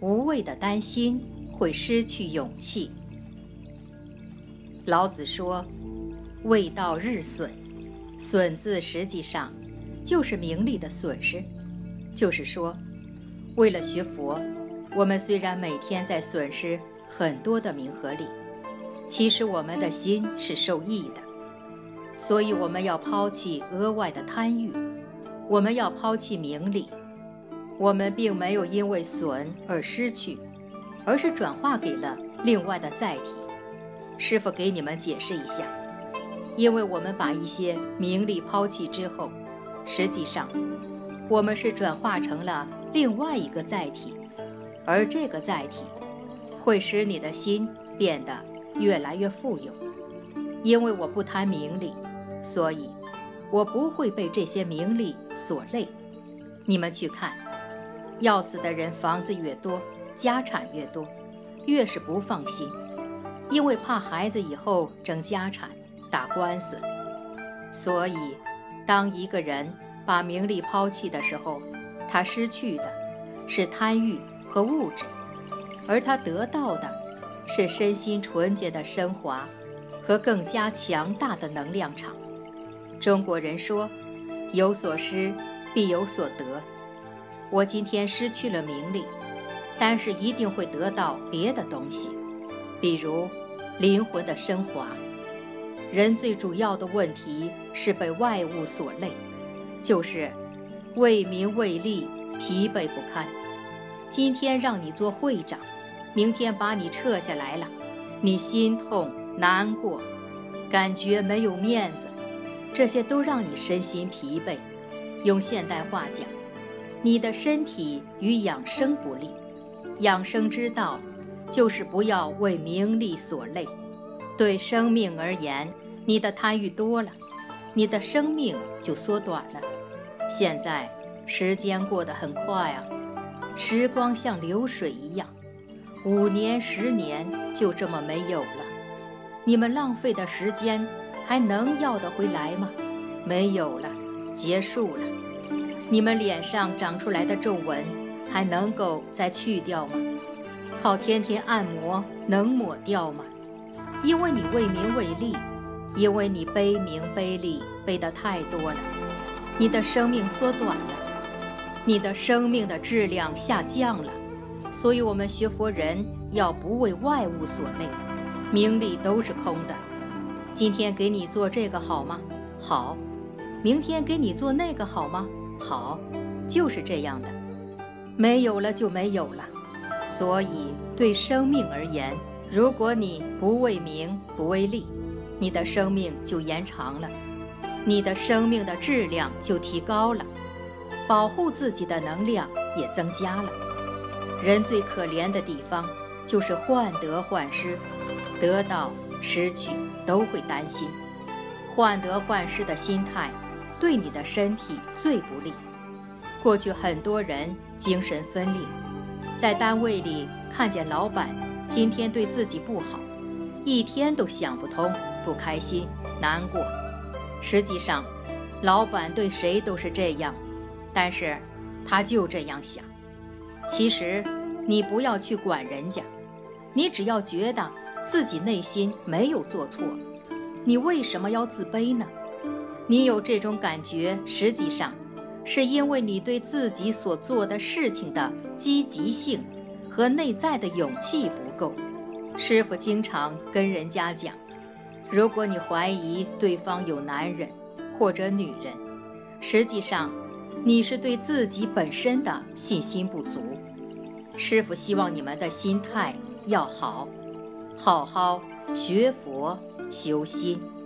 无谓的担心会失去勇气。老子说，未到日损，损字实际上就是名利的损失。就是说，为了学佛，我们虽然每天在损失很多的名和利，其实我们的心是受益的。所以我们要抛弃额外的贪欲，我们要抛弃名利。我们并没有因为损而失去，而是转化给了另外的载体。师父给你们解释一下，因为我们把一些名利抛弃之后，实际上我们是转化成了另外一个载体，而这个载体会使你的心变得越来越富有。因为我不贪名利，所以我不会被这些名利所累。你们去看，要死的人房子越多，家产越多，越是不放心，因为怕孩子以后争家产打官司。所以当一个人把名利抛弃的时候，他失去的是贪欲和物质，而他得到的是身心纯洁的升华和更加强大的能量场。中国人说，有所失必有所得。我今天失去了名利，但是一定会得到别的东西，比如灵魂的升华。人最主要的问题是被外物所累，就是为名为利疲惫不堪。今天让你做会长，明天把你撤下来了，你心痛难过，感觉没有面子，这些都让你身心疲惫。用现代话讲，你的身体与养生不利。养生之道就是不要为名利所累。对生命而言，你的贪欲多了，你的生命就缩短了。现在时间过得很快啊，时光像流水一样，5年10年就这么没有了。你们浪费的时间还能要得回来吗？没有了，结束了。你们脸上长出来的皱纹还能够再去掉吗？靠天天按摩能抹掉吗？因为你为名为利，因为你悲名悲利背得太多了，你的生命缩短了，你的生命的质量下降了。所以我们学佛人要不为外物所累，名利都是空的。今天给你做这个好吗？好。明天给你做那个好吗？好。就是这样的，没有了就没有了。所以对生命而言，如果你不为名不为利，你的生命就延长了，你的生命的质量就提高了，保护自己的能量也增加了。人最可怜的地方就是患得患失，得到失去都会担心。患得患失的心态对你的身体最不利。过去很多人精神分裂，在单位里看见老板今天对自己不好，一天都想不通，不开心难过。实际上老板对谁都是这样，但是他就这样想。其实你不要去管人家，你只要觉得自己内心没有做错，你为什么要自卑呢？你有这种感觉，实际上是因为你对自己所做的事情的积极性和内在的勇气不够。师父经常跟人家讲，如果你怀疑对方有男人或者女人，实际上你是对自己本身的信心不足。师父希望你们的心态要好，好好学佛修心。